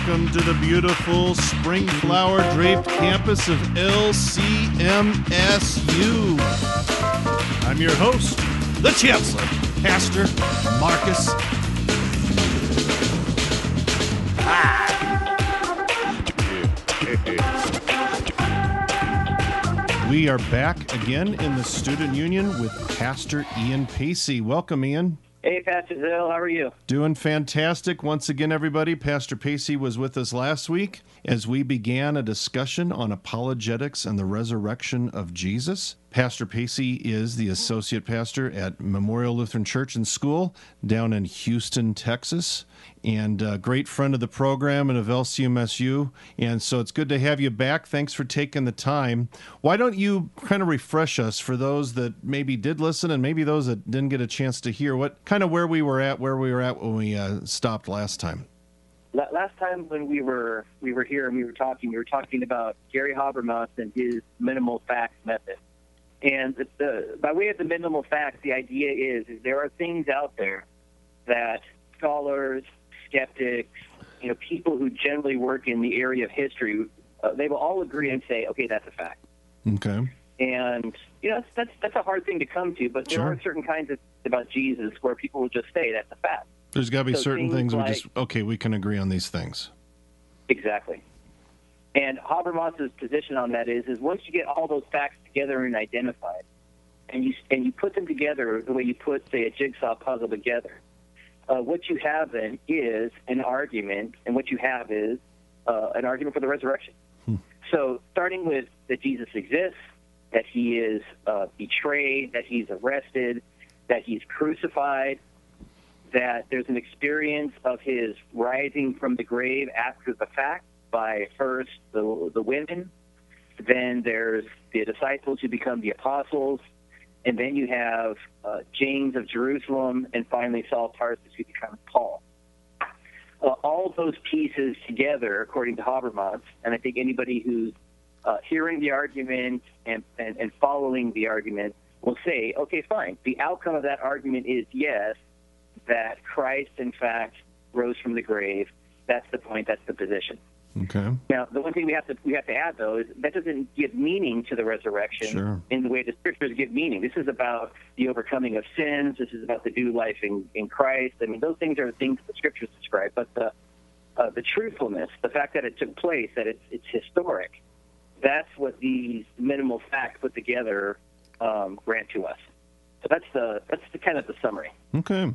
welcome to the beautiful spring flower draped campus of LCMSU. I'm your host, the Chancellor, Pastor Marcus. We are back again in the Student Union with Pastor Ian Pacey. Welcome, Ian. Hey, Pastor Zill, how are you? Doing fantastic. Once again, everybody, Pastor Pacey was with us last week as we began a discussion on apologetics and the resurrection of Jesus. Pastor Pacey is the associate pastor at Memorial Lutheran Church and School down in Houston, Texas, and a great friend of the program and of LCMSU. And so it's good to have you back. Thanks for taking the time. Why don't you kind of refresh us for those that maybe did listen and maybe those that didn't get a chance to hear what kind of where we were at when we stopped last time? Last time when we were here and we were talking about Gary Habermas and his minimal facts method. And by way of the minimal facts, the idea is there are things out there that scholars, skeptics, people who generally work in the area of history, they will all agree and say, okay, that's a fact. Okay. And that's a hard thing to come to, but there are certain kinds of things about Jesus where people will just say that's a fact. There's got to be certain things we can agree on these things. Exactly. And Habermas's position on that is once you get all those facts together and identified, and you put them together the way you put, say, a jigsaw puzzle together, what you have then is an argument, and what you have is an argument for the resurrection. So starting with that Jesus exists, that he is betrayed, that he's arrested, that he's crucified, that there's an experience of his rising from the grave after the fact by first the women, then there's the disciples who become the apostles, and then you have James of Jerusalem, and finally Saul of Tarsus who becomes Paul. All those pieces together, according to Habermas, and I think anybody who's hearing the argument and following the argument will say, okay, fine. The outcome of that argument is yes, that Christ, in fact, rose from the grave. That's the point. That's the position. Okay. Now, the one thing we have to add, though, is that doesn't give meaning to the resurrection in the way the Scriptures give meaning. This is about the overcoming of sins. This is about the new life in Christ. I mean, those things are the things the Scriptures describe. But the truthfulness, the fact that it took place, that it's historic, that's what these minimal facts put together grant to us. So that's the kind of the summary. Okay.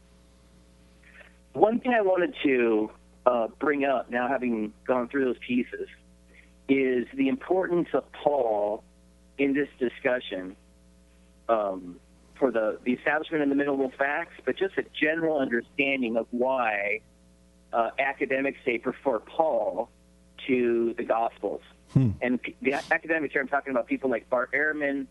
One thing I wanted to bring up, now having gone through those pieces, is the importance of Paul in this discussion for the establishment of the minimal facts, but just a general understanding of why academics say prefer Paul to the Gospels. And the academics here, I'm talking about people like Bart Ehrman,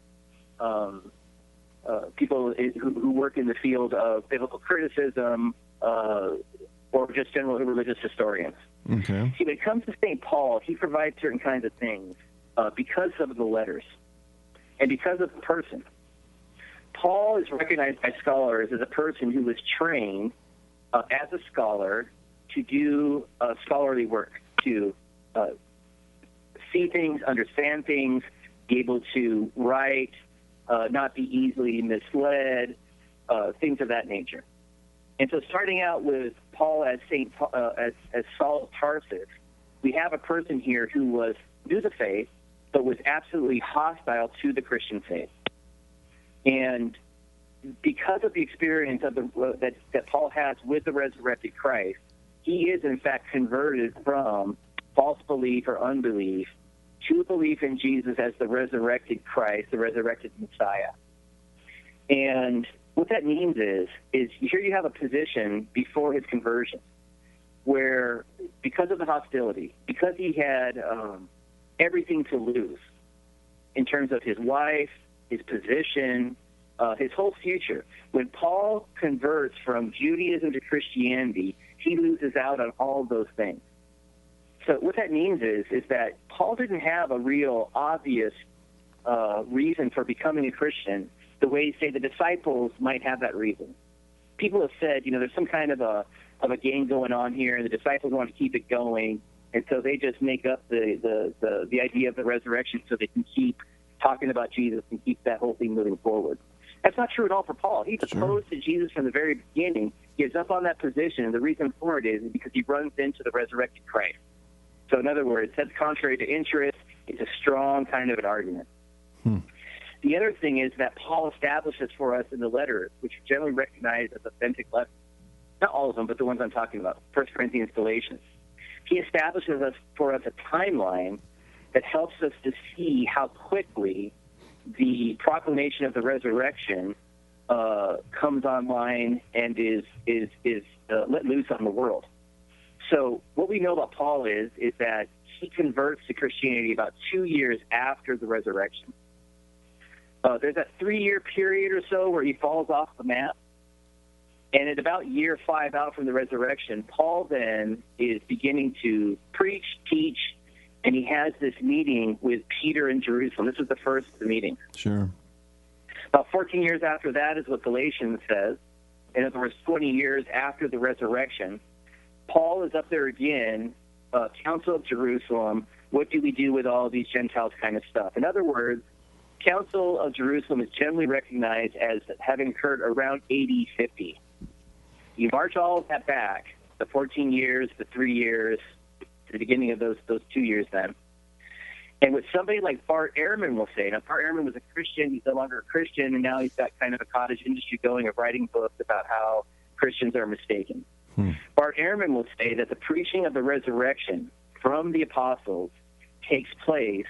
people who work in the field of biblical criticism, or just general religious historians. Okay. See, when it comes to St. Paul, he provides certain kinds of things because of the letters and because of the person. Paul is recognized by scholars as a person who was trained as a scholar to do scholarly work, to see things, understand things, be able to write, not be easily misled, things of that nature. And so starting out with Paul as as Saul of Tarsus, we have a person here who knew the faith, but was absolutely hostile to the Christian faith. And because of the experience of that Paul has with the resurrected Christ, he is in fact converted from false belief or unbelief to belief in Jesus as the resurrected Christ, the resurrected Messiah. And what that means is here you have a position before his conversion where, because of the hostility, because he had everything to lose in terms of his wife, his position, his whole future, when Paul converts from Judaism to Christianity, he loses out on all those things. So what that means is that Paul didn't have a real obvious reason for becoming a Christian the way, say, the disciples might have that reason. people have said, there's some kind of a game going on here, and the disciples want to keep it going, and so they just make up the idea of the resurrection so they can keep talking about Jesus and keep that whole thing moving forward. That's not true at all for Paul. He's opposed to Jesus from the very beginning, gives up on that position, and the reason for it is because he runs into the resurrected Christ. So in other words, that's contrary to interest. It's a strong kind of an argument. The other thing is that Paul establishes for us in the letters, which are generally recognized as authentic letters, not all of them, but the ones I'm talking about, 1 Corinthians, Galatians. He establishes for us a timeline that helps us to see how quickly the proclamation of the resurrection comes online and is let loose on the world. So what we know about Paul is that he converts to Christianity about 2 years after the resurrection. There's a 3-year period or so where he falls off the map. And at about year 5 out from the resurrection, Paul then is beginning to preach, teach, and he has this meeting with Peter in Jerusalem. This is the first of the meetings. Sure. About 14 years after that is what Galatians says. In other words, 20 years after the resurrection, Paul is up there again, Council of Jerusalem. What do we do with all of these Gentiles kind of stuff? In other words, Council of Jerusalem is generally recognized as having occurred around AD 50. You march all of that back, the 14 years, the 3 years, to the beginning of those 2 years then. And what somebody like Bart Ehrman will say, now Bart Ehrman was a Christian, he's no longer a Christian, and now he's got kind of a cottage industry going of writing books about how Christians are mistaken. Bart Ehrman will say that the preaching of the resurrection from the apostles takes place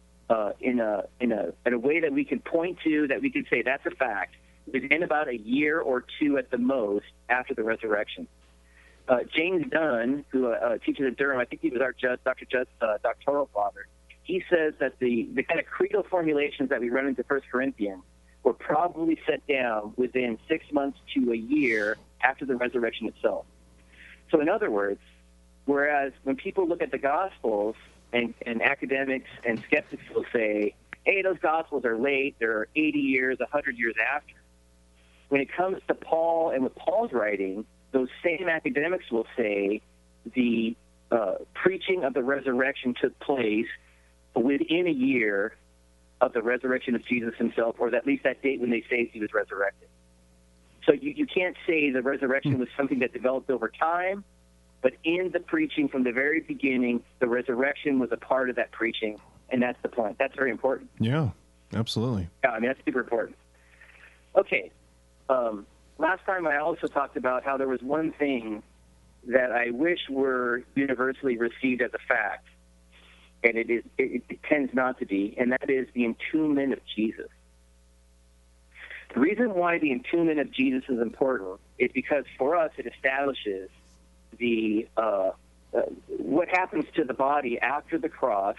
in a way that we can point to, that we can say that's a fact, within about a year or two at the most after the resurrection. James Dunn, who teaches at Durham, I think he was Dr. Judd's doctoral father, he says that the kind of creedal formulations that we run into 1 Corinthians were probably set down within 6 months to a year after the resurrection itself. So in other words, whereas when people look at the Gospels, and academics and skeptics will say, hey, those Gospels are late, they're 80 years, 100 years after. When it comes to Paul and with Paul's writing, those same academics will say the preaching of the resurrection took place within a year of the resurrection of Jesus himself, or at least that date when they say he was resurrected. So you can't say the resurrection was something that developed over time, but in the preaching from the very beginning, the resurrection was a part of that preaching, and that's the point. That's very important. Yeah, absolutely. Yeah, I mean, that's super important. Okay. Last time I also talked about how there was one thing that I wish were universally received as a fact, and it tends not to be, and that is the entombment of Jesus. The reason why the entombment of Jesus is important is because for us it establishes the what happens to the body after the cross,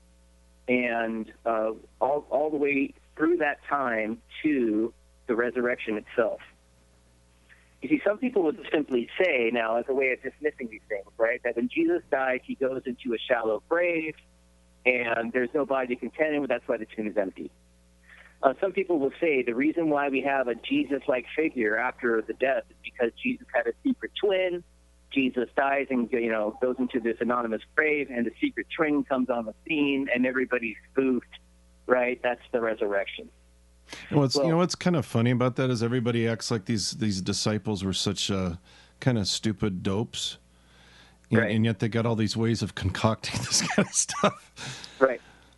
and all the way through that time to the resurrection itself. You see, some people would simply say, now as a way of dismissing these things, right, that when Jesus died, he goes into a shallow grave, and there's no body to contend with, that's why the tomb is empty. Some people will say the reason why we have a Jesus-like figure after the death is because Jesus had a secret twin. Jesus dies and goes into this anonymous grave, and the secret twin comes on the scene, and everybody's spooked, right? That's the resurrection. And what's kind of funny about that is everybody acts like these disciples were such kind of stupid dopes, right. And yet they got all these ways of concocting this kind of stuff. Right.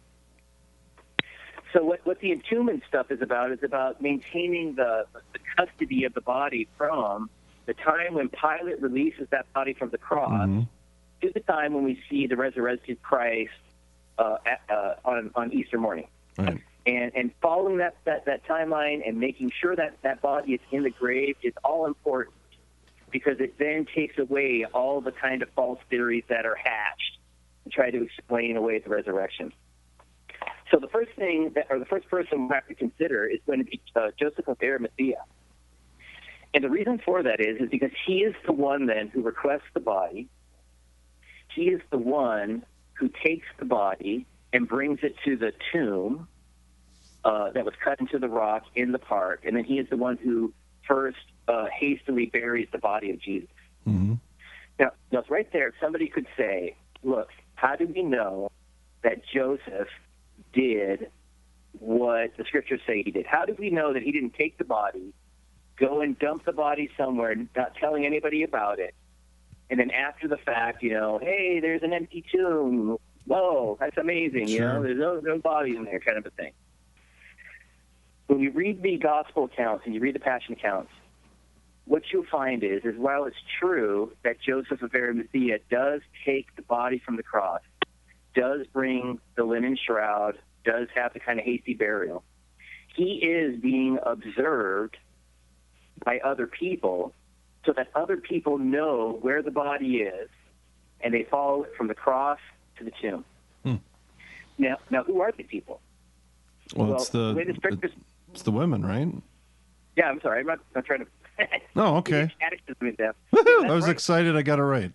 So what the entombment stuff is about maintaining the custody of the body from the time when Pilate releases that body from the cross to the time when we see the resurrected Christ on Easter morning. Right. And following that timeline and making sure that body is in the grave is all important, because it then takes away all the kind of false theories that are hatched to try to explain away the resurrection. So the first thing the first person we have to consider is going to be Joseph of Arimathea. And the reason for that is because he is the one then who requests the body. He is the one who takes the body and brings it to the tomb that was cut into the rock in the park. And then he is the one who first hastily buries the body of Jesus. Mm-hmm. Now, right there, somebody could say, look, how do we know that Joseph did what the scriptures say he did? How do we know that he didn't take the body, go and dump the body somewhere, not telling anybody about it, and then after the fact, hey, there's an empty tomb. Whoa, that's amazing. Sure. There's no body in there, kind of a thing. When you read the gospel accounts and you read the passion accounts, what you'll find is while it's true that Joseph of Arimathea does take the body from the cross, does bring the linen shroud, does have the kind of hasty burial, he is being observed by other people so that other people know where the body is, and they follow it from the cross to the tomb. Now, who are the people? Well, it's the women, right? Yeah, I'm sorry. I'm not trying to... Oh, okay. Woohoo! I was excited I got it right.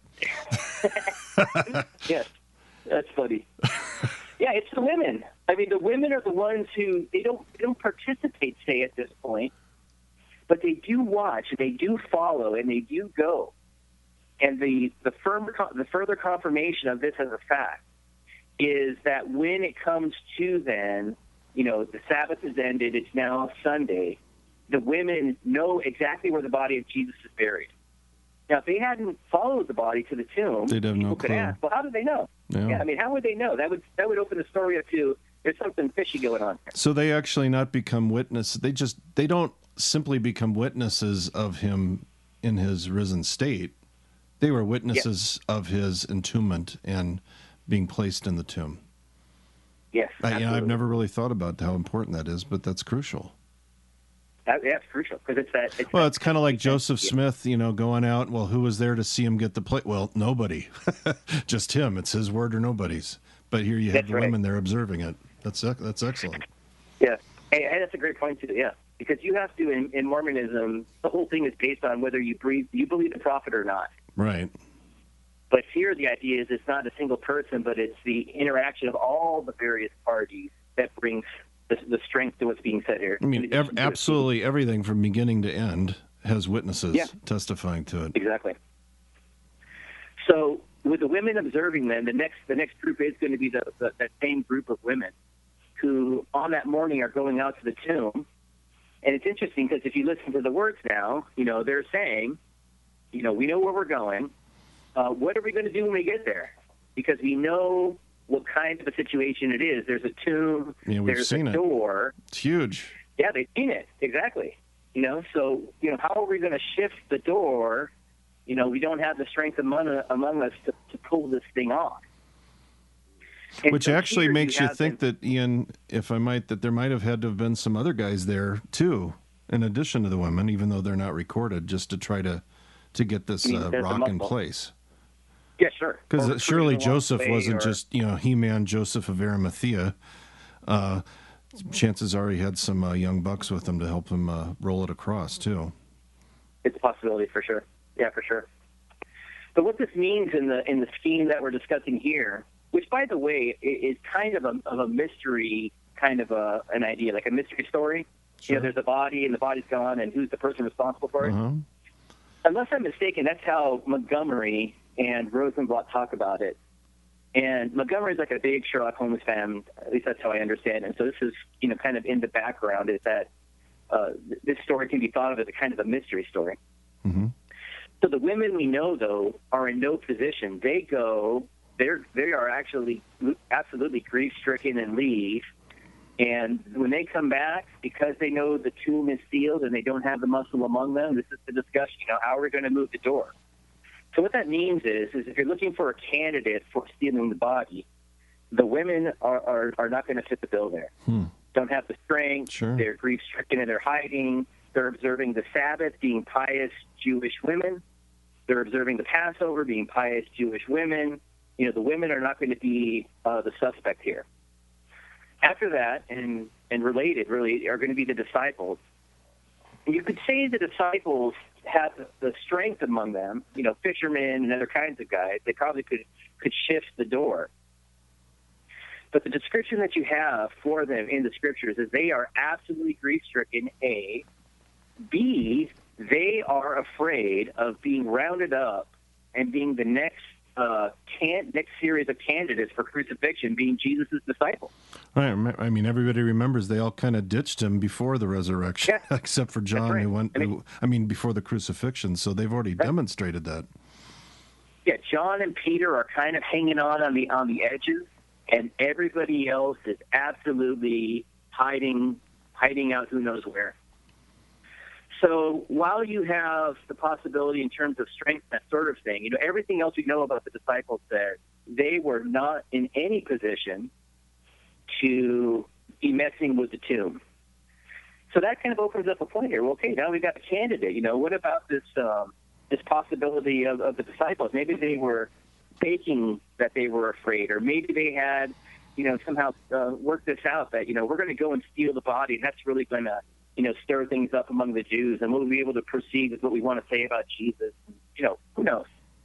Yes, that's funny. Yeah, it's the women. I mean, the women are the ones who, they don't participate, say, at this point, but they do watch, they do follow, and they do go. And the further confirmation of this as a fact is that when it comes to then, the Sabbath has ended, it's now Sunday, the women know exactly where the body of Jesus is buried. Now, if they hadn't followed the body to the tomb, they'd have no clue. Could ask, well, how did they know? Yeah. I mean, how would they know? That would open the story up to, there's something fishy going on here. So they actually not become witnesses. They don't simply become witnesses of him in his risen state. They were witnesses of his entombment and being placed in the tomb. Yes, I've never really thought about how important that is, but that's crucial. It's crucial because it's kind of like Joseph Smith, going out. Well, who was there to see him get the plate? Well, nobody, just him. It's his word or nobody's. But here you have the women there observing it. That's excellent. Yeah, hey, that's a great point too. Yeah, because you have to in Mormonism, the whole thing is based on whether you believe the prophet or not. Right. But here the idea is it's not a single person, but it's the interaction of all the various parties that brings the strength to what's being said here. I mean, absolutely everything from beginning to end has witnesses testifying to it. Exactly. So with the women observing them, the next group is going to be that same group of women who on that morning are going out to the tomb. And it's interesting because if you listen to the words now, they're saying, we know where we're going. What are we going to do when we get there? Because we know what kind of a situation it is. There's a tomb. Yeah, we've seen a door. It's huge. Yeah, they've seen it. Exactly. So, how are we going to shift the door? We don't have the strength among us to pull this thing off. And which so actually makes you think that, Ian, if I might, that there might have had to have been some other guys there, too, in addition to the women, even though they're not recorded, just to try to get this rock in place. Yeah, sure. Because surely Joseph wasn't just, He-Man Joseph of Arimathea. Chances are he had some young bucks with him to help him roll it across, too. It's a possibility, for sure. Yeah, for sure. But what this means in the scheme that we're discussing here, which, by the way, is kind of a mystery, kind of an idea, like a mystery story. Sure. There's a body, and the body's gone, and who's the person responsible for it? Uh-huh. Unless I'm mistaken, that's how Montgomery and Rosenblatt talk about it. And Montgomery's like a big Sherlock Holmes fan, at least that's how I understand it. And so this is, kind of in the background, is that this story can be thought of as a kind of a mystery story. Mm-hmm. So the women we know, though, are in no position. They are actually absolutely grief-stricken and leave. And when they come back, because they know the tomb is sealed and they don't have the muscle among them, this is the discussion, how are we going to move the door? So what that means is if you're looking for a candidate for stealing the body, the women are not going to fit the bill there. Don't have the strength. Sure. They're grief-stricken and they're hiding. They're observing the Sabbath, being pious Jewish women. They're observing the Passover, being pious Jewish women. The women are not going to be the suspect here. After that, and related, really, are going to be the disciples. And you could say the disciples have the strength among them, fishermen and other kinds of guys. They probably could shift the door. But the description that you have for them in the Scriptures is they are absolutely grief-stricken, A. B, They are afraid of being rounded up and being the next series of candidates for crucifixion, being Jesus' disciples. Right. I mean, everybody remembers they all kind of ditched him before the resurrection, Yeah. except for John, right. who went. Before the crucifixion. So they've already demonstrated that. Yeah, John and Peter are kind of hanging on the edges, and everybody else is absolutely hiding out who knows where. So while you have the possibility in terms of strength, that sort of thing, everything else we know about the disciples there, they were not in any position to be messing with the tomb. So that kind of opens up a point here. Well, okay, now we've got a candidate. What about this possibility of the disciples? Maybe they were faking that they were afraid, or maybe they had, somehow worked this out that, we're going to go and steal the body, and that's really going to, stir things up among the Jews, and we'll be able to proceed with what we want to say about Jesus. Who knows?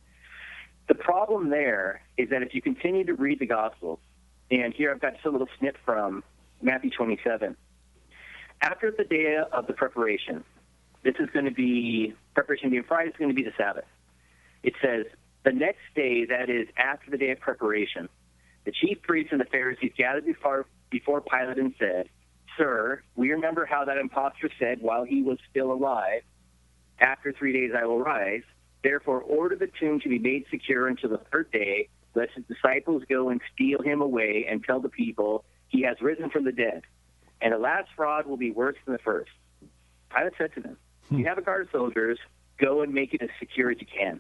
The problem there is that if you continue to read the Gospels, and here I've got just a little snip from Matthew 27. After the day of the preparation, this is going to be, preparation being Friday, is going to be the Sabbath. It says, the next day, that is after the day of preparation, the chief priests and the Pharisees gathered before Pilate and said, Sir, we remember how that impostor said while he was still alive, after 3 days I will rise. Therefore, order the tomb to be made secure until the third day, lest his disciples go and steal him away and tell the people he has risen from the dead. And the last fraud will be worse than the first. Pilate said to them, You have a guard of soldiers, go and make it as secure as you can.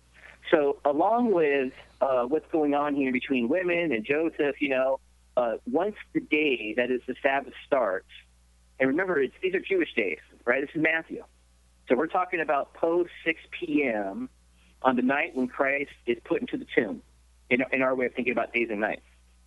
So along with what's going on here between women and Joseph, once the day, that is the Sabbath, starts, and remember, these are Jewish days, right? This is Matthew. So we're talking about post 6 p.m. on the night when Christ is put into the tomb, in our way of thinking about days and nights.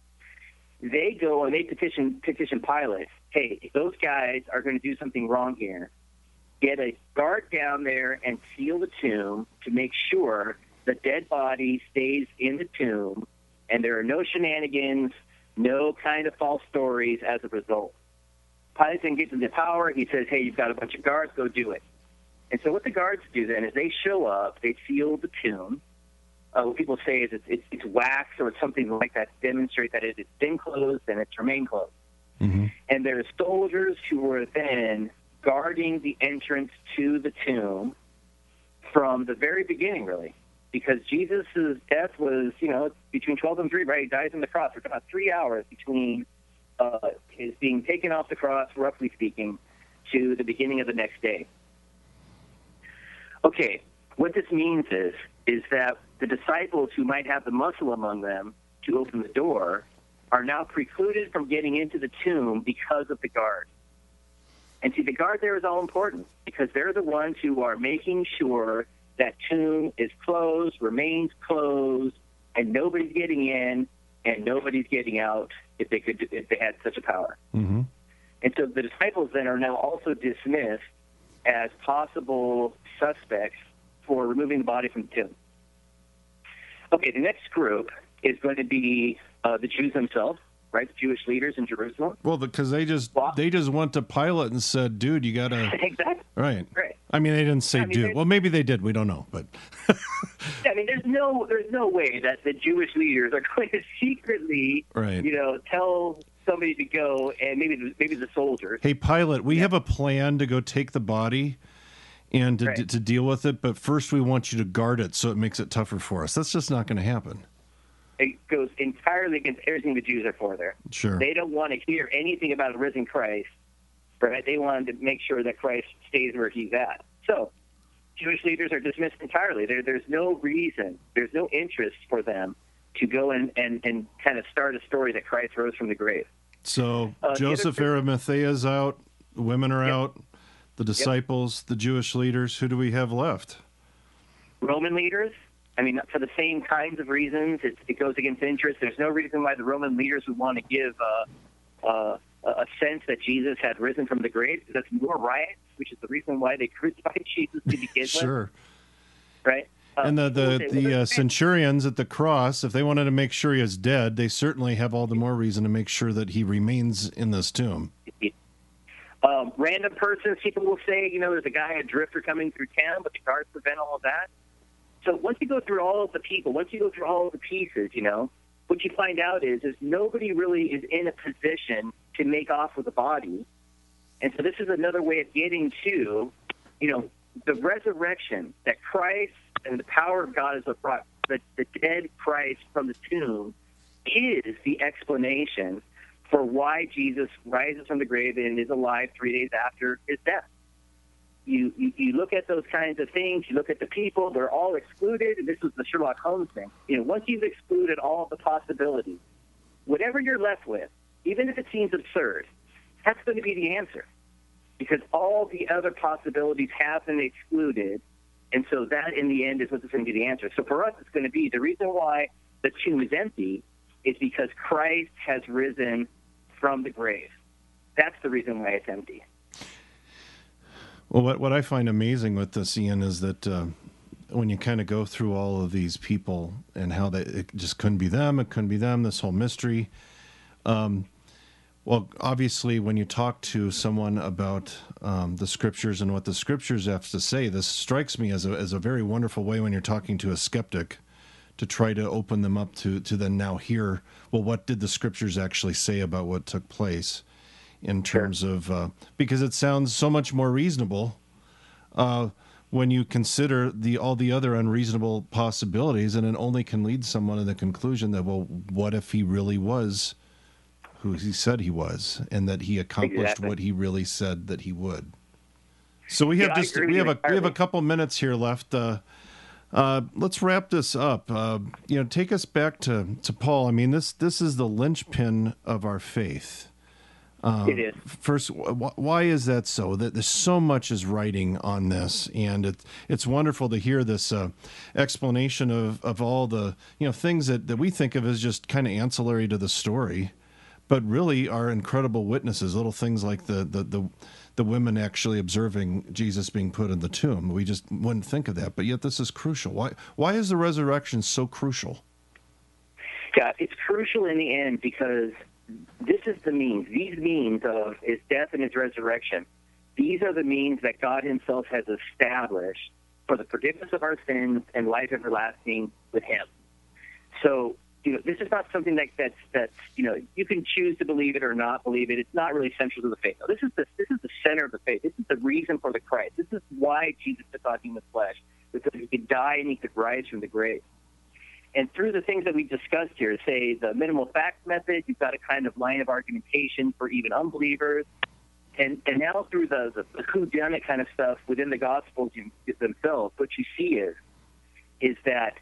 They go and they petition Pilate, hey, if those guys are going to do something wrong here, get a guard down there and seal the tomb to make sure the dead body stays in the tomb and there are no shenanigans, no kind of false stories as a result. Pilate then gives them the power. He says, hey, you've got a bunch of guards, go do it. And so what the guards do then is they show up, they seal the tomb. What people say is it's wax or something like that to demonstrate that it has been closed and it's remained closed. Mm-hmm. And there's soldiers who were then guarding the entrance to the tomb from the very beginning, really, because Jesus' death was, between 12 and 3, right? He dies on the cross. It's about 3 hours between his being taken off the cross, roughly speaking, to the beginning of the next day. Okay, what this means is that the disciples who might have the muscle among them to open the door are now precluded from getting into the tomb because of the guard. And see, the guard there is all important because they're the ones who are making sure that tomb is closed, remains closed, and nobody's getting in and nobody's getting out if they had such a power. Mm-hmm. And so the disciples then are now also dismissed as possible suspects for removing the body from the tomb. Okay, the next group is going to be the Jews themselves, right? The Jewish leaders in Jerusalem. Well, because they just went to Pilate and said, "Dude, you got to." Exactly. Right. I mean, they didn't say "dude." Well, maybe they did. We don't know, but. I mean, there's no way that the Jewish leaders are going to secretly, tell somebody to go, and maybe the soldiers. Hey, Pilate, we have a plan to go take the body and to deal with it, but first we want you to guard it so it makes it tougher for us. That's just not going to happen. It goes entirely against everything the Jews are for there. Sure. They don't want to hear anything about a risen Christ, right? They wanted to make sure that Christ stays where he's at. So Jewish leaders are dismissed entirely. There's no reason, there's no interest for them to go and kind of start a story that Christ rose from the grave. So Joseph Arimathea's out, the women are out, the disciples, the Jewish leaders. Who do we have left? Roman leaders. I mean, for the same kinds of reasons, it goes against interest. There's no reason why the Roman leaders would want to give a sense that Jesus had risen from the grave. That's more riots, which is the reason why they crucified Jesus to begin with. Sure. Right? And the centurions at the cross, if they wanted to make sure he is dead, they certainly have all the more reason to make sure that he remains in this tomb. Random persons, people will say, there's a guy, a drifter coming through town, but the guards prevent all of that. So once you go through all of the people, once you go through all of the pieces, what you find out is nobody really is in a position to make off with the body. And so this is another way of getting to, the resurrection that Christ and the power of God has brought the dead Christ from the tomb is the explanation for why Jesus rises from the grave and is alive 3 days after his death. You look at those kinds of things, you look at the people, they're all excluded, and this was the Sherlock Holmes thing. Once you've excluded all of the possibilities, whatever you're left with, even if it seems absurd, that's going to be the answer. Because all the other possibilities have been excluded, and so that, in the end, is what's going to be the answer. So for us, it's going to be the reason why the tomb is empty is because Christ has risen from the grave. That's the reason why it's empty. Well, what I find amazing with this, Ian, is that when you kind of go through all of these people and how it just couldn't be them, this whole mystery. Well, obviously, when you talk to someone about the scriptures and what the scriptures have to say, this strikes me as a very wonderful way when you're talking to a skeptic to try to open them up to then now hear, well, what did the scriptures actually say about what took place in terms of, because it sounds so much more reasonable when you consider all the other unreasonable possibilities, and it only can lead someone to the conclusion that, well, what if he really was who he said he was, and that he accomplished what he really said that he would. So we have a couple minutes here left. Let's wrap this up. Take us back to Paul. I mean, this is the linchpin of our faith. It is. First, why is that so? That there's so much is writing on this, and it's wonderful to hear this explanation of all the things that we think of as just kind of ancillary to the story, but really are incredible witnesses. Little things like the women actually observing Jesus being put in the tomb. We just wouldn't think of that, but yet this is crucial. Why is the resurrection so crucial? Yeah, it's crucial in the end because this is the means. These means of his death and his resurrection, these are the means that God himself has established for the forgiveness of our sins and life everlasting with him. So, this is not something that's you can choose to believe it or not believe it. It's not really central to the faith. No, this is the center of the faith. This is the reason for the Christ. This is why Jesus took on human flesh, because he could die and he could rise from the grave. And through the things that we discussed here, say the minimal facts method, you've got a kind of line of argumentation for even unbelievers. And now through the whodunit kind of stuff within the Gospels themselves, what you see is that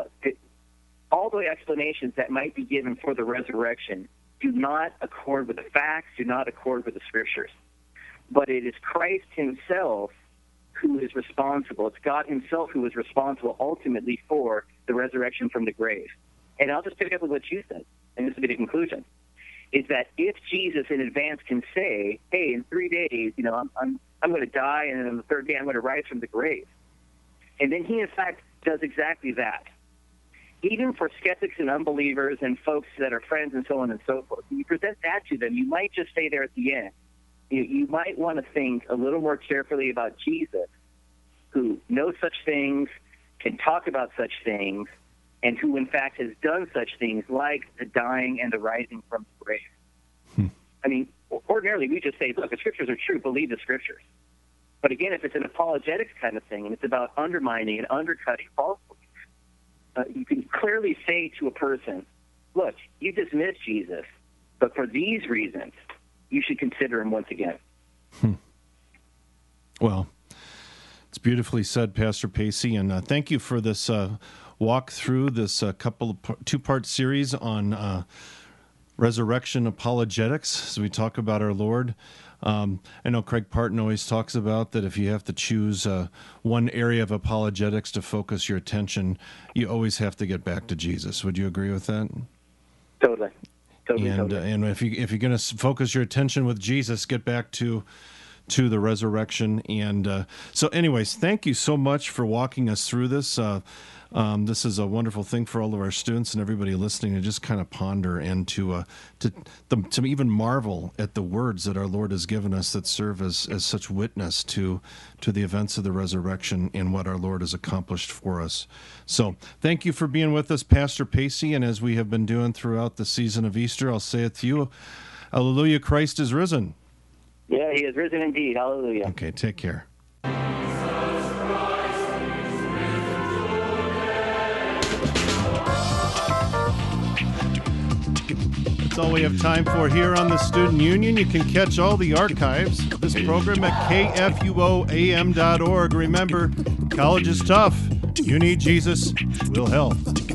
all the explanations that might be given for the resurrection do not accord with the facts, do not accord with the scriptures. But it is Christ himself who is responsible. It's God himself who is responsible ultimately for the resurrection from the grave. And I'll just pick up with what you said, and this will be the conclusion, is that if Jesus in advance can say, hey, in 3 days, I'm going to die, and then on the third day I'm going to rise from the grave. And then he, in fact, does exactly that. Even for skeptics and unbelievers and folks that are friends and so on and so forth, when you present that to them, you might just say there at the end, you might want to think a little more carefully about Jesus, who knows such things, can talk about such things, and who, in fact, has done such things like the dying and the rising from the grave. I mean, ordinarily we just say, look, the scriptures are true, believe the scriptures. But again, if it's an apologetics kind of thing, and it's about undermining and undercutting false beliefs, you can clearly say to a person, look, you dismiss Jesus, but for these reasons, you should consider him once again. Well, it's beautifully said, Pastor Pacey, and thank you for this walk through this two-part series on resurrection apologetics as we talk about our Lord. I know Craig Parton always talks about that if you have to choose one area of apologetics to focus your attention, you always have to get back to Jesus. Would you agree with that? Totally. And if you're going to focus your attention with Jesus, get back to to the resurrection. And so anyways, thank you so much for walking us through this. This is a wonderful thing for all of our students and everybody listening to just kind of ponder and to even marvel at the words that our Lord has given us that serve as such witness to the events of the resurrection and what our Lord has accomplished for us. So thank you for being with us, Pastor Pacey. And as we have been doing throughout the season of Easter, I'll say it to you, Hallelujah, Christ is risen. Yeah, he is risen indeed. Hallelujah. Okay, take care. That's all we have time for here on the Student Union. You can catch all the archives of this program at kfuoam.org. Remember, college is tough. You need Jesus. We'll help.